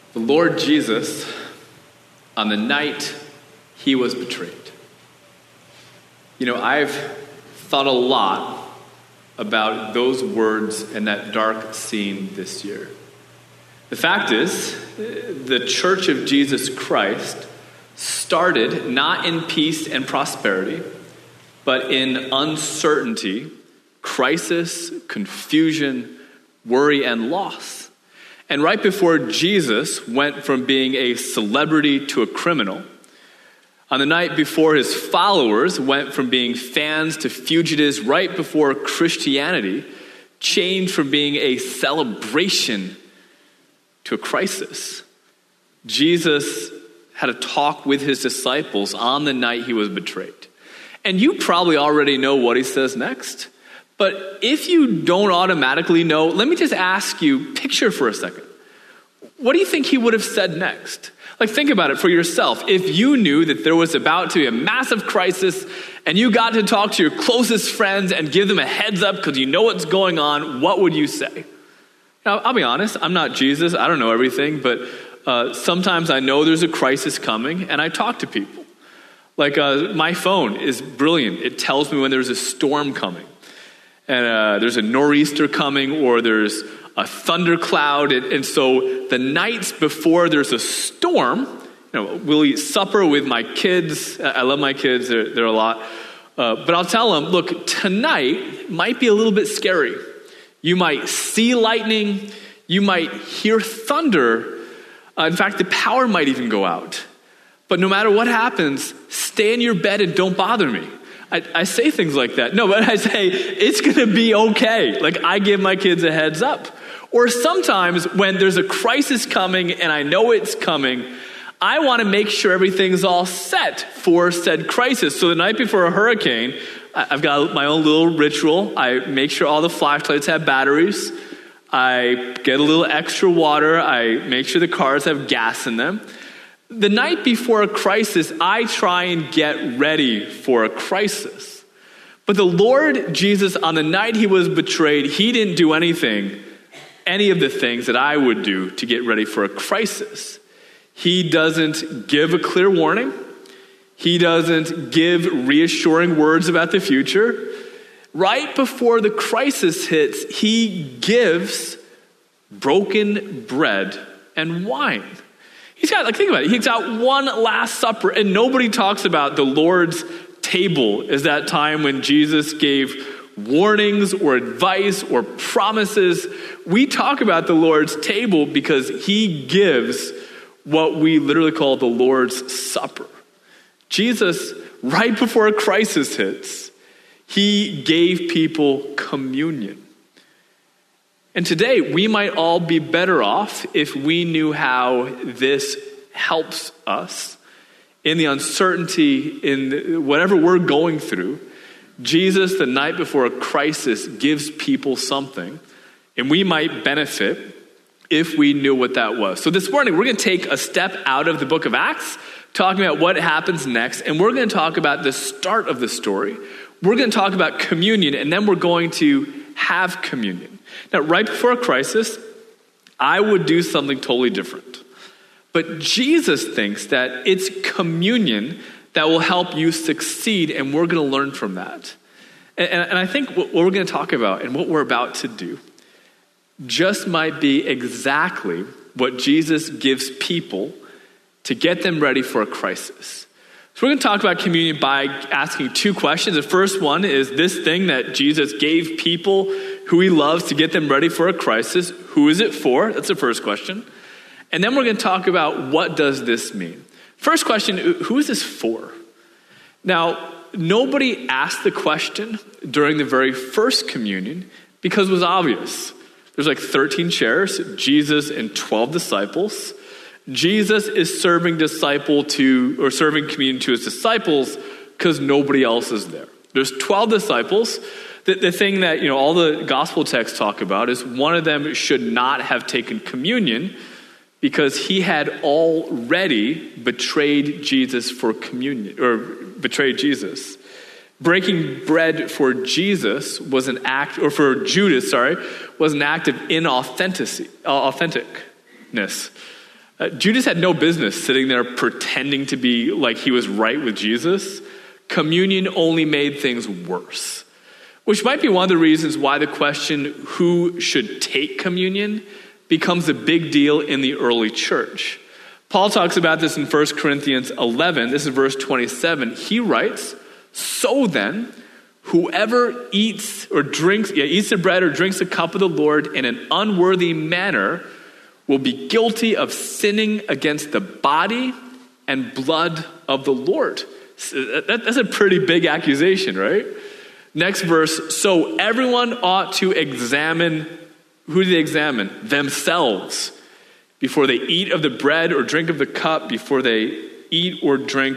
The Lord Jesus, on the night he was betrayed. You know, I've thought a lot about those words and that dark scene this year. The fact is, the Church of Jesus Christ started not in peace and prosperity, but in uncertainty, crisis, confusion, worry, and loss. And right before Jesus went from being a celebrity to a criminal, on the night before his followers went from being fans to fugitives, right before Christianity changed from being a celebration to a crisis, Jesus had a talk with his disciples on the night he was betrayed. And you probably already know what he says next. But if you don't automatically know, let me just ask you, picture for a second. What do you think he would have said next? Like, think about it for yourself. If you knew that there was about to be a massive crisis and you got to talk to your closest friends and give them a heads up because you know what's going on, what would you say? Now, I'll be honest, I'm not Jesus. I don't know everything, but sometimes I know there's a crisis coming and I talk to people. Like, my phone is brilliant. It tells me when there's a storm coming. And there's a nor'easter coming, or there's a thundercloud. And so the nights before there's a storm, we'll eat supper with my kids. I love my kids. They're a lot. But I'll tell them, look, tonight might be a little bit scary. You might see lightning. You might hear thunder. In fact, the power might even go out. But no matter what happens, stay in your bed and don't bother me. I say things like that. No, but I say, it's going to be okay. Like, I give my kids a heads up. Or sometimes when there's a crisis coming and I know it's coming, I want to make sure everything's all set for said crisis. So the night before a hurricane, I've got my own little ritual. I make sure all the flashlights have batteries. I get a little extra water. I make sure the cars have gas in them. The night before a crisis, I try and get ready for a crisis. But the Lord Jesus, on the night he was betrayed, he didn't do any of the things that I would do to get ready for a crisis. He doesn't give a clear warning. He doesn't give reassuring words about the future. Right before the crisis hits, he gives broken bread and wine. Think about it. He's got one last supper, and nobody talks about the Lord's table as that time when Jesus gave warnings or advice or promises. We talk about the Lord's table because he gives what we literally call the Lord's Supper. Jesus, right before a crisis hits, he gave people communion. And today, we might all be better off if we knew how this helps us in the uncertainty, in whatever we're going through. Jesus, the night before a crisis, gives people something, and we might benefit if we knew what that was. So this morning, we're going to take a step out of the book of Acts, talking about what happens next, and we're going to talk about the start of the story. We're going to talk about communion, and then we're going to have communion. Now, right before a crisis, I would do something totally different. But Jesus thinks that it's communion that will help you succeed, and we're going to learn from that. And I think what we're going to talk about and what we're about to do just might be exactly what Jesus gives people to get them ready for a crisis. So we're going to talk about communion by asking two questions. The first one is this thing that Jesus gave people who he loves to get them ready for a crisis. Who is it for? That's the first question. And then we're going to talk about what does this mean. First question, who is this for? Now, nobody asked the question during the very first communion because it was obvious. There's like 13 chairs, Jesus and 12 disciples. Jesus is serving communion to his disciples because nobody else is there. There's 12 disciples. The thing that all the gospel texts talk about is one of them should not have taken communion because he had already betrayed Jesus for communion, or betrayed Jesus. Breaking bread for Jesus was an act, or for Judas, was an act of inauthenticness. Judas had no business sitting there pretending to be like he was right with Jesus. Communion only made things worse, which might be one of the reasons why the question, who should take communion, becomes a big deal in the early church. Paul talks about this in 1 Corinthians 11. This is verse 27. He writes, "So then, whoever eats the bread or drinks the cup of the Lord in an unworthy manner will be guilty of sinning against the body and blood of the Lord." That's a pretty big accusation, right? Next verse, "So everyone ought to examine," who do they examine? Themselves, before they eat of the bread or drink of the cup, before they eat or drink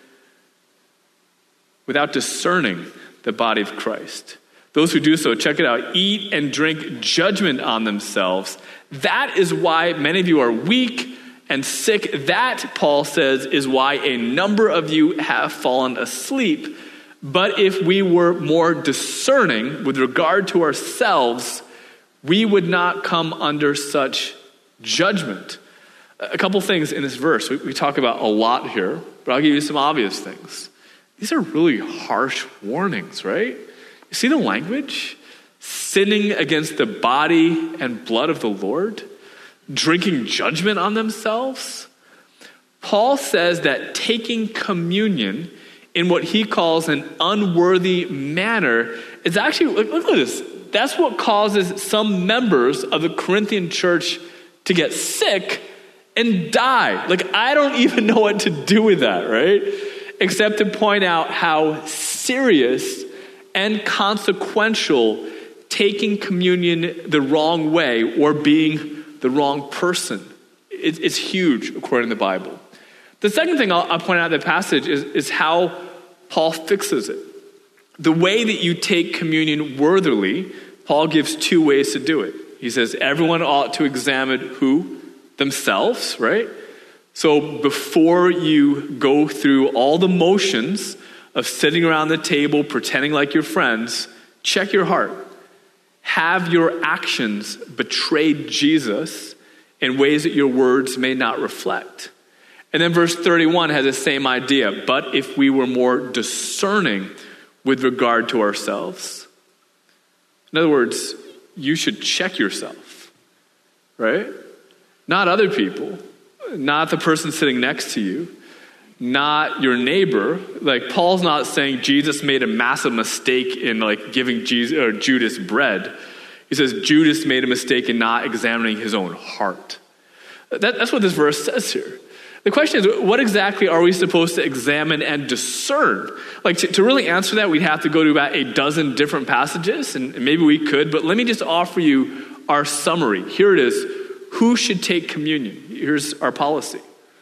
without discerning the body of Christ. Those who do so, check it out, eat and drink judgment on themselves. That is why many of you are weak and sick. That, Paul says, is why a number of you have fallen asleep. But if we were more discerning with regard to ourselves, we would not come under such judgment. A couple things in this verse. We talk about a lot here, but I'll give you some obvious things. These are really harsh warnings, right? You see the language? Sinning against the body and blood of the Lord, drinking judgment on themselves. Paul says that taking communion in what he calls an unworthy manner is actually, look at this, that's what causes some members of the Corinthian church to get sick and die. Like, I don't even know what to do with that, right? Except to point out how serious and consequential taking communion the wrong way or being the wrong person. It's huge according to the Bible. The second thing I'll point out in the passage is how Paul fixes it. The way that you take communion worthily, Paul gives two ways to do it. He says everyone ought to examine who? Themselves, right? So before you go through all the motions of sitting around the table pretending like you're friends, check your heart. Have your actions betrayed Jesus in ways that your words may not reflect? And then verse 31 has the same idea. But if we were more discerning with regard to ourselves. In other words, you should check yourself, right? Not other people, not the person sitting next to you, not your neighbor. Like, Paul's not saying Jesus made a massive mistake in giving Judas bread. He says Judas made a mistake in not examining his own heart. That's what this verse says here. The question is, what exactly are we supposed to examine and discern? To really answer that, we'd have to go to about a dozen different passages, and maybe we could, but let me just offer you our summary. Here it is. Who should take communion? Here's our policy.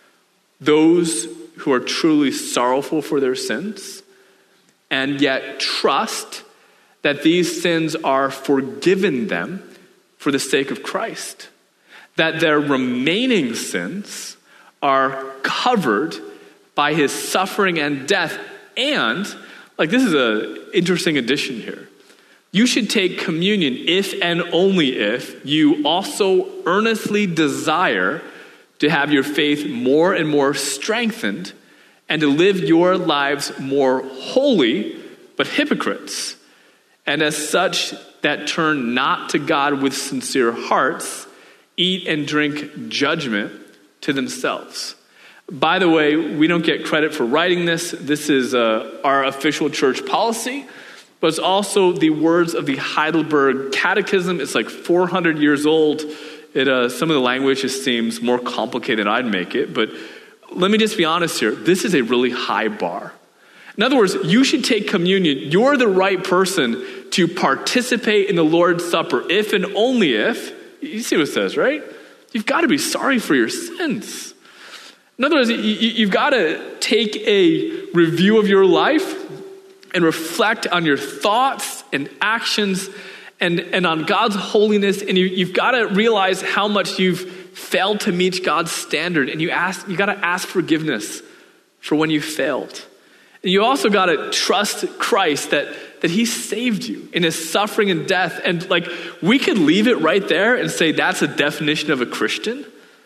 Those who are truly sorrowful for their sins and yet trust that these sins are forgiven them for the sake of Christ, that their remaining sins are covered by his suffering and death. And, this is an interesting addition here. You should take communion if and only if you also earnestly desire to have your faith more and more strengthened and to live your lives more holy, but hypocrites. And as such, that turn not to God with sincere hearts, eat and drink judgment to themselves. By the way, we don't get credit for writing this. This is our official church policy, but it's also the words of the Heidelberg Catechism. It's 400 years old. Some of the language just seems more complicated than I'd make it, but let me just be honest here. This is a really high bar. In other words, you should take communion. You're the right person to participate in the Lord's Supper if and only if, you see what it says, right? You've got to be sorry for your sins. In other words, you've got to take a review of your life and reflect on your thoughts and actions and on God's holiness. And you've got to realize how much you've failed to meet God's standard. And you got to ask forgiveness for when you failed. And you also got to trust Christ that he saved you in his suffering and death. And we could leave it right there and say that's a definition of a Christian.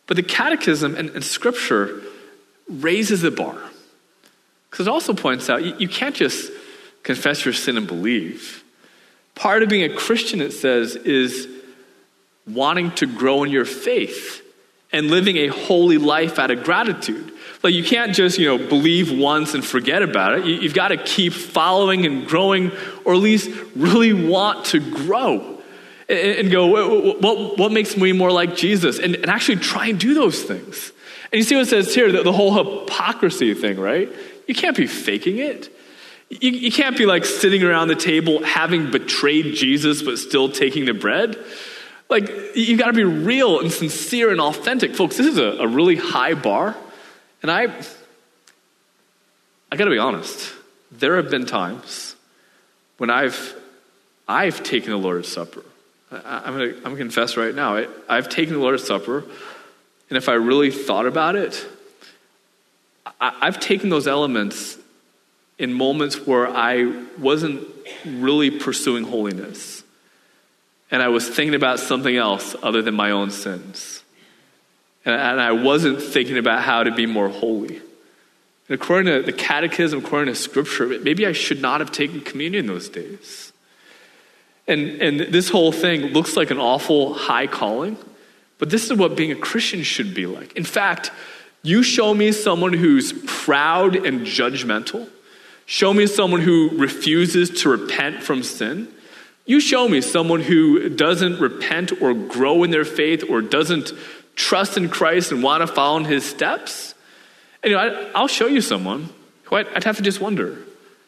But the catechism and scripture raises the bar. Because it also points out, you can't just confess your sin and believe. Part of being a Christian, it says, is wanting to grow in your faith and living a holy life out of gratitude. Like you can't just, believe once and forget about it. You've got to keep following and growing, or at least really want to grow. And go, what makes me more like Jesus? And actually try and do those things. And you see what it says here, the whole hypocrisy thing, right? You can't be faking it. You can't be like sitting around the table having betrayed Jesus but still taking the bread. Like, you got to be real and sincere and authentic. Folks, this is a really high bar. And I got to be honest. There have been times when I've taken the Lord's Supper. I'm going to confess right now. I've taken the Lord's Supper, and if I really thought about it, I've taken those elements in moments where I wasn't really pursuing holiness. And I was thinking about something else other than my own sins. And I wasn't thinking about how to be more holy. And according to the catechism, according to scripture, maybe I should not have taken communion those days. And this whole thing looks like an awful high calling, but this is what being a Christian should be like. In fact, you show me someone who's proud and judgmental. Show me someone who refuses to repent from sin. You show me someone who doesn't repent or grow in their faith or doesn't trust in Christ and want to follow in his steps. And I'll show you someone who I'd have to just wonder,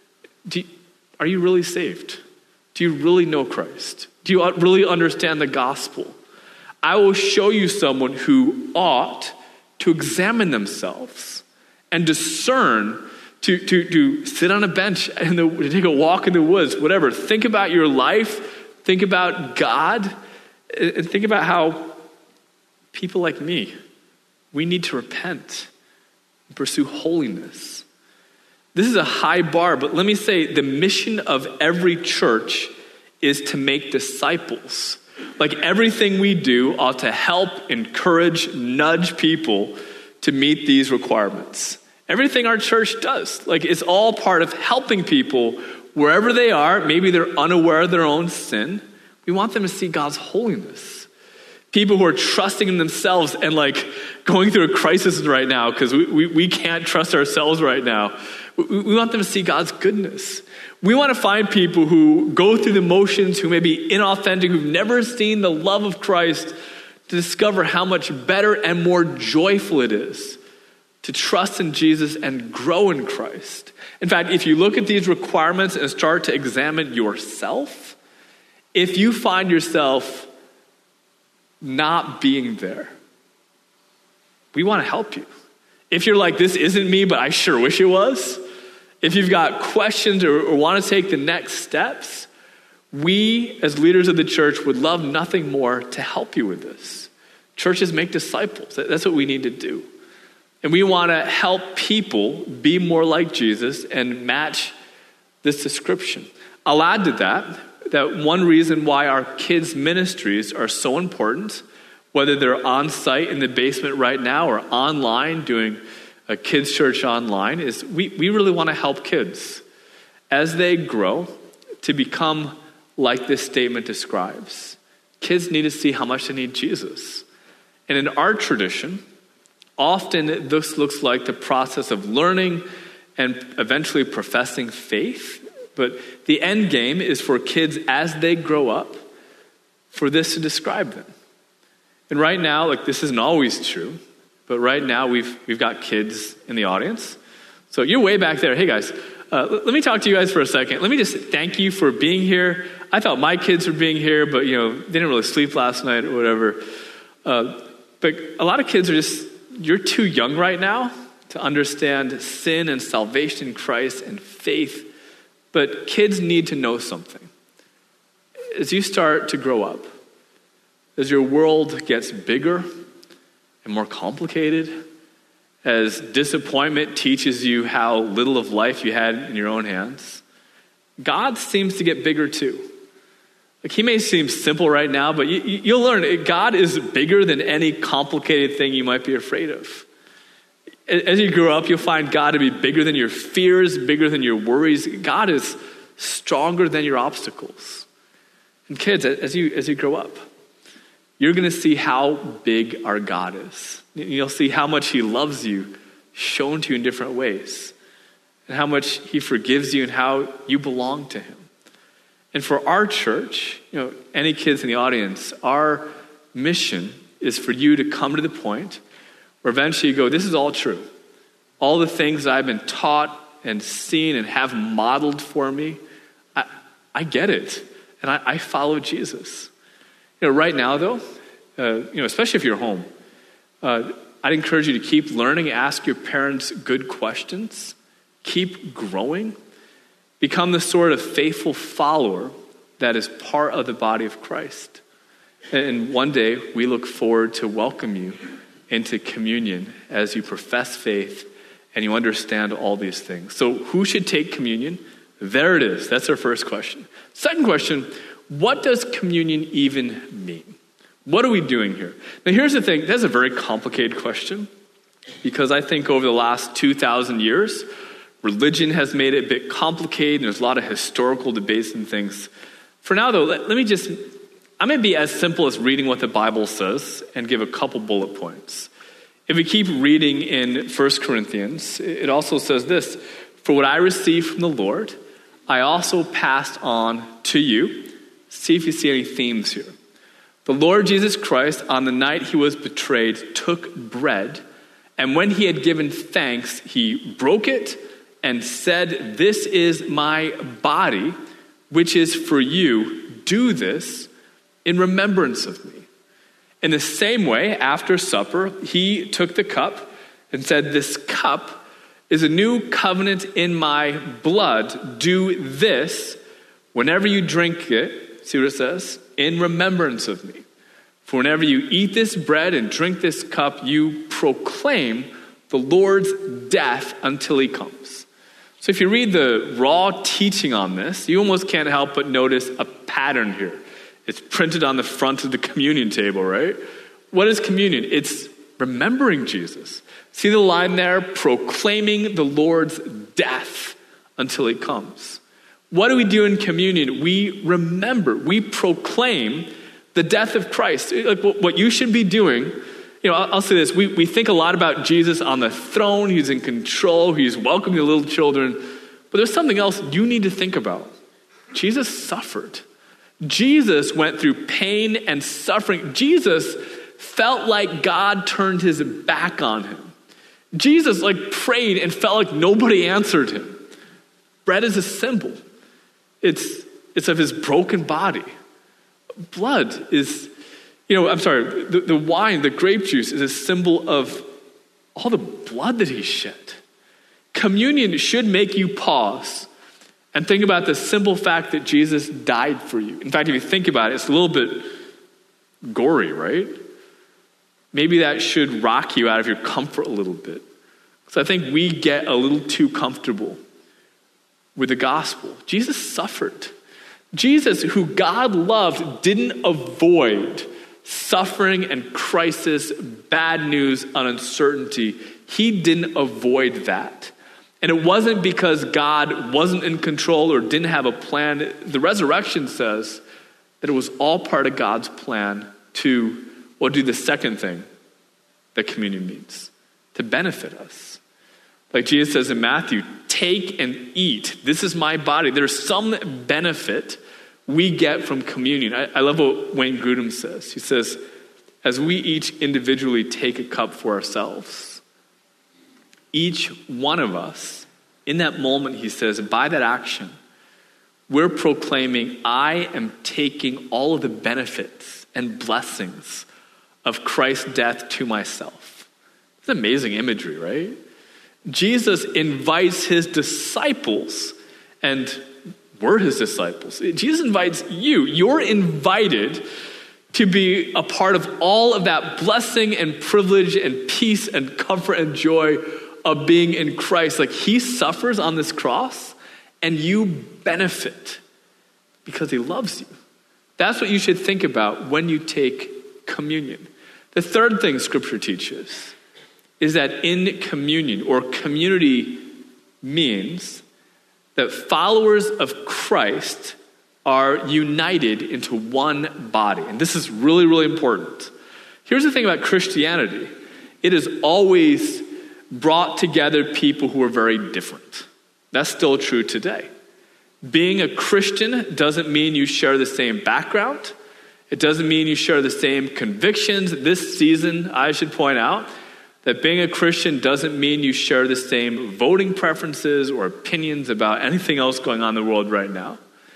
are you really saved? Do you really know Christ? Do you really understand the gospel? I will show you someone who ought to examine themselves and discern, to sit on a bench and to take a walk in the woods, whatever. Think about your life, think about God, and think about how people like me, we need to repent and pursue holiness. This is a high bar, but let me say the mission of every church is to make disciples. Like everything we do ought to help, encourage, nudge people to meet these requirements. Everything our church does, like it's all part of helping people wherever they are. Maybe they're unaware of their own sin. We want them to see God's holiness. People who are trusting in themselves and like going through a crisis right now because we can't trust ourselves right now. We want them to see God's goodness. We want to find people who go through the motions, who may be inauthentic, who've never seen the love of Christ, to discover how much better and more joyful it is to trust in Jesus and grow in Christ. In fact, if you look at these requirements and start to examine yourself, if you find yourself not being there, we want to help you. If you're like, this isn't me, but I sure wish it was. If you've got questions or want to take the next steps, we as leaders of the church would love nothing more to help you with this. Churches make disciples. That's what we need to do. And we want to help people be more like Jesus and match this description. I'll add to that one reason why our kids' ministries are so important, whether they're on site in the basement right now or online doing a kids' church online, is we really want to help kids as they grow to become like this statement describes. Kids need to see how much they need Jesus. And in our tradition, often this looks like the process of learning and eventually professing faith. But the end game is for kids as they grow up, for this to describe them. And right now, like this isn't always true, but right now we've got kids in the audience. So you're way back there. Hey guys, let me talk to you guys for a second. Let me just thank you for being here. I thought my kids were being here, but they didn't really sleep last night or whatever. But a lot of kids are you're too young right now to understand sin and salvation in Christ and faith. But kids need to know something. As you start to grow up, as your world gets bigger and more complicated, as disappointment teaches you how little of life you had in your own hands, God seems to get bigger too. Like, he may seem simple right now, but you'll learn God is bigger than any complicated thing you might be afraid of. As you grow up, you'll find God to be bigger than your fears, bigger than your worries. God is stronger than your obstacles. And kids, as you grow up, you're going to see how big our God is. You'll see how much he loves you, shown to you in different ways, and how much he forgives you and how you belong to him. And for our church, any kids in the audience, our mission is for you to come to the point where eventually you go, this is all true. All the things that I've been taught and seen and have modeled for me, I get it. And I follow Jesus. Right now, though, especially if you're home, I'd encourage you to keep learning, ask your parents good questions, keep growing, become the sort of faithful follower that is part of the body of Christ. And one day, we look forward to welcome you into communion as you profess faith and you understand all these things. So who should take communion? There it is. That's our first question. Second question, what does communion even mean? What are we doing here? Now, here's the thing. That's a very complicated question because I think over the last 2,000 years, religion has made it a bit complicated. There's a lot of historical debates and things. For now, though, I'm going to be as simple as reading what the Bible says and give a couple bullet points. If we keep reading in 1 Corinthians, it also says this, "For what I received from the Lord, I also passed on to you." See if you see any themes here. "The Lord Jesus Christ, on the night he was betrayed, took bread, and when he had given thanks, he broke it and said, 'This is my body, which is for you. Do this in remembrance of me.' In the same way, after supper, he took the cup and said, 'This cup is a new covenant in my blood. Do this whenever you drink it,'" see what it says, "'in remembrance of me. For whenever you eat this bread and drink this cup, you proclaim the Lord's death until he comes.'" So if you read the raw teaching on this, you almost can't help but notice a pattern here. It's printed on the front of the communion table, right? What is communion? It's remembering Jesus. See the line there? Proclaiming the Lord's death until he comes. What do we do in communion? We remember, we proclaim the death of Christ. Like what you should be doing, I'll say this, we think a lot about Jesus on the throne, he's in control, he's welcoming the little children, but there's something else you need to think about. Jesus suffered. Jesus went through pain and suffering. Jesus felt like God turned his back on him. Jesus prayed and felt like nobody answered him. Bread is a symbol. It's of his broken body. Blood is, the wine, the grape juice is a symbol of all the blood that he shed. Communion should make you pause and think about the simple fact that Jesus died for you. In fact, if you think about it, it's a little bit gory, right? Maybe that should rock you out of your comfort a little bit. Because I think we get a little too comfortable with the gospel. Jesus suffered. Jesus, who God loved, didn't avoid suffering and crisis, bad news, and uncertainty. He didn't avoid that. And it wasn't because God wasn't in control or didn't have a plan. The resurrection says that it was all part of God's plan to, do the second thing that communion means, to benefit us. Like Jesus says in Matthew, "Take and eat. This is my body." There's some benefit we get from communion. I love what Wayne Grudem says. He says, as we each individually take a cup for ourselves, each one of us, in that moment, he says, by that action, we're proclaiming, I am taking all of the benefits and blessings of Christ's death to myself. It's amazing imagery, right? Jesus invites his disciples, and we're his disciples. Jesus invites you. You're invited to be a part of all of that blessing and privilege and peace and comfort and joy of being in Christ. Like he suffers on this cross and you benefit because he loves you. That's what you should think about when you take communion. The third thing Scripture teaches is that in communion, or community, means that followers of Christ are united into one body. And this is really, really important. Here's the thing about Christianity. It has always brought together people who are very different. That's still true today. Being a Christian doesn't mean you share the same background. It doesn't mean you share the same convictions. This season, I should point out that being a Christian doesn't mean you share the same voting preferences or opinions about anything else going on in the world right now.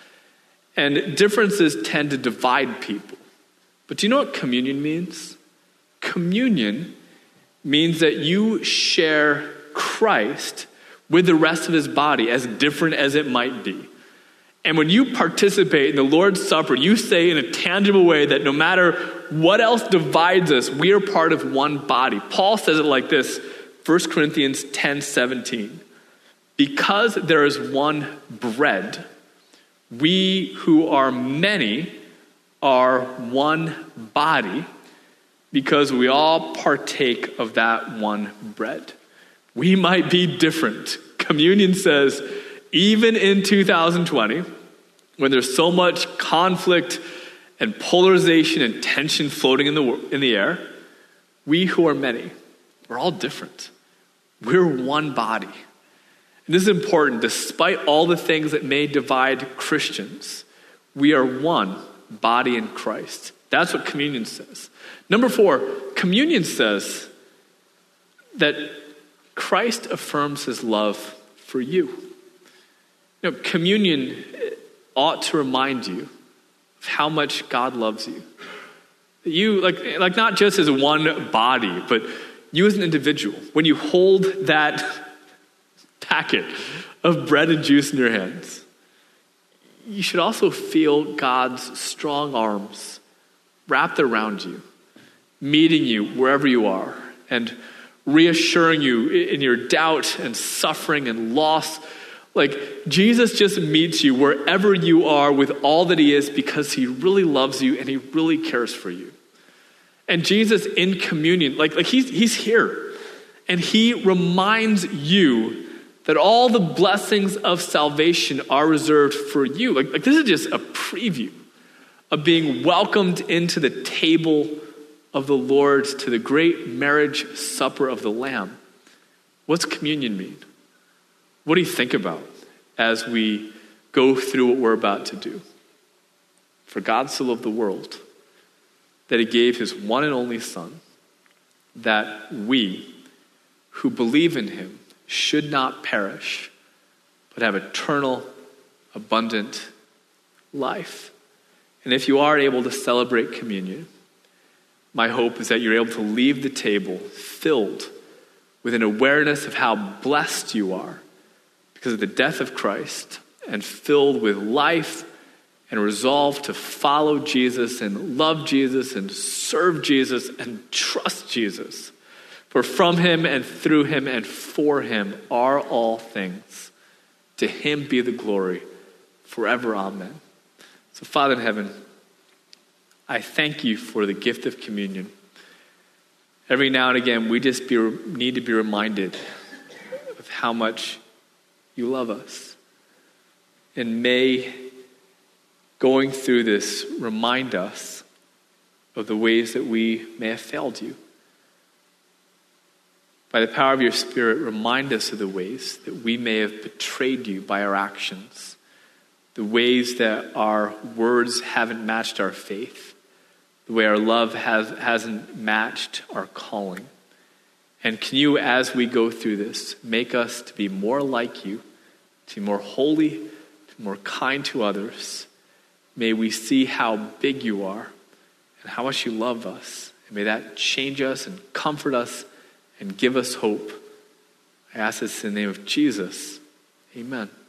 And differences tend to divide people. But do you know what communion means? Communion means that you share Christ with the rest of his body, as different as it might be. And when you participate in the Lord's Supper, you say in a tangible way that no matter what else divides us, we are part of one body. Paul says it like this, 1 Corinthians 10:17. Because there is one bread, we who are many are one body, because we all partake of that one bread. We might be different. Communion says, even in 2020, when there's so much conflict and polarization and tension floating in the air, we who are many, we're all different. We're one body. And this is important. Despite all the things that may divide Christians, we are one body in Christ. That's what communion says. Number 4, communion says that Christ affirms his love for you. You know, communion ought to remind you of how much God loves you. You, like not just as one body, but you as an individual. When you hold that packet of bread and juice in your hands, you should also feel God's strong arms wrapped around you, meeting you wherever you are, and reassuring you in your doubt and suffering and loss. Like, Jesus just meets you wherever you are with all that he is, because he really loves you and he really cares for you. And Jesus in communion, like he's here, and he reminds you that all the blessings of salvation are reserved for you. Like this is just a preview of being welcomed into the table of the Lord, to the great marriage supper of the Lamb. What's communion mean? What do you think about as we go through what we're about to do? For God so loved the world that he gave his one and only Son, that we who believe in him should not perish, but have eternal, abundant life. And if you are able to celebrate communion, my hope is that you're able to leave the table filled with an awareness of how blessed you are because of the death of Christ, and filled with life and resolve to follow Jesus and love Jesus and serve Jesus and trust Jesus. For from him and through him and for him are all things. To him be the glory forever. Amen. So Father in heaven, I thank you for the gift of communion. Every now and again, we just need to be reminded of how much you love us. And may going through this remind us of the ways that we may have failed you. By the power of your Spirit, remind us of the ways that we may have betrayed you by our actions, the ways that our words haven't matched our faith, the way our love hasn't matched our calling. And can you, as we go through this, make us to be more like you, to be more holy, to be more kind to others. May we see how big you are and how much you love us. And may that change us and comfort us and give us hope. I ask this in the name of Jesus. Amen.